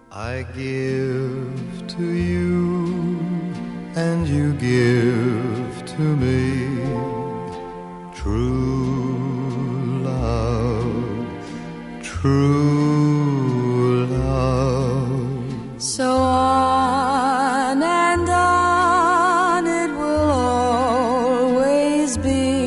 I give to you and you give to me true love, true love. So on and on it will always be.